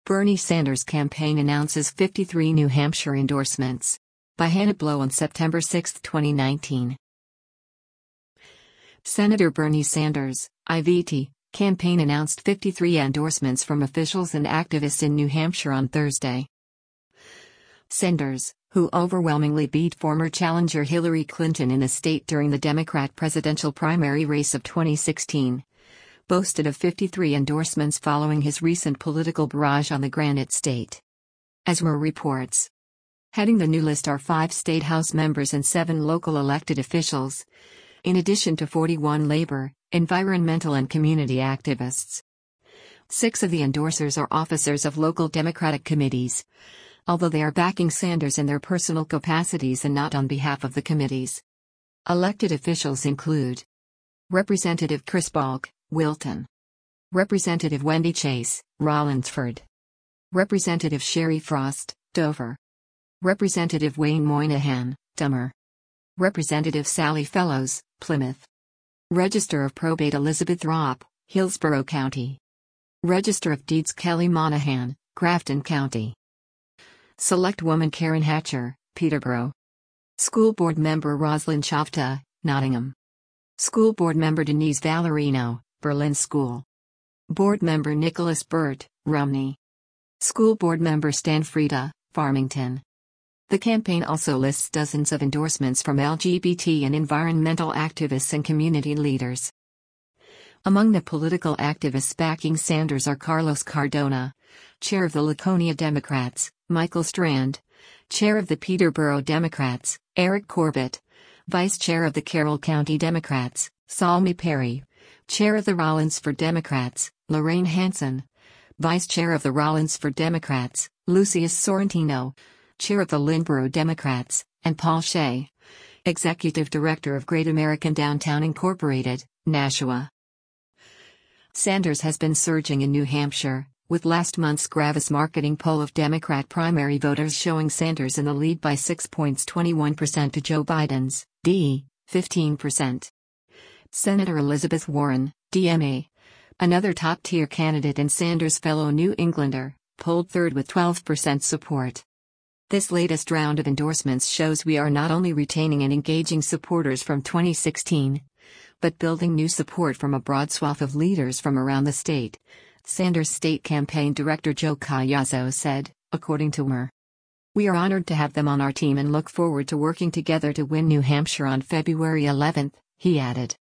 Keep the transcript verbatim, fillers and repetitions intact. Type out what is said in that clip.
Bernie Sanders campaign announces fifty-three New Hampshire endorsements. By Hannah Blow on September sixth, twenty nineteen. Senator Bernie Sanders, I V T, campaign announced fifty-three endorsements from officials and activists in New Hampshire on Thursday. Sanders, who overwhelmingly beat former challenger Hillary Clinton in the state during the Democrat presidential primary race of twenty sixteen, boasted of fifty-three endorsements following his recent political barrage on the Granite State. As were reports. Heading the new list are five state House members and seven local elected officials, in addition to forty-one labor, environmental and community activists. Six of the endorsers are officers of local Democratic committees, although they are backing Sanders in their personal capacities and not on behalf of the committees. Elected officials include Representative Chris Balk, Wilton; Representative Wendy Chase, Rollinsford; Representative Sherry Frost, Dover; Representative Wayne Moynihan, Dummer; Representative Sally Fellows, Plymouth; Register of Probate Elizabeth Ropp, Hillsborough County; Register of Deeds Kelly Monahan, Grafton County; Select Woman Karen Hatcher, Peterborough; School Board Member Roslyn Chavta, Nottingham; School Board Member Denise Valerino, Berlin School; Board Member Nicholas Burt, Rumney; School Board Member Stan Frieda, Farmington. The campaign also lists dozens of endorsements from L G B T and environmental activists and community leaders. Among the political activists backing Sanders are Carlos Cardona, chair of the Laconia Democrats, Michael Strand, chair of the Peterborough Democrats, Eric Corbett, vice chair of the Carroll County Democrats, Salmi Perry, chair of the Rollinsford Democrats, Lorraine Hanson, vice chair of the Rollinsford Democrats, Lucius Sorrentino, chair of the Lynnborough Democrats, and Paul Shea, executive director of Great American Downtown Incorporated, Nashua. Sanders has been surging in New Hampshire, with last month's Gravis marketing poll of Democrat primary voters showing Sanders in the lead by six points, twenty-one percent to Joe Biden's D, fifteen percent. Senator Elizabeth Warren, D M A, another top-tier candidate and Sanders' fellow New Englander, polled third with twelve percent support. This latest round of endorsements shows we are not only retaining and engaging supporters from twenty sixteen, but building new support from a broad swath of leaders from around the state, Sanders' state campaign director Joe Cayazzo said, according to Mer. We are honored to have them on our team and look forward to working together to win New Hampshire on February eleventh, he added.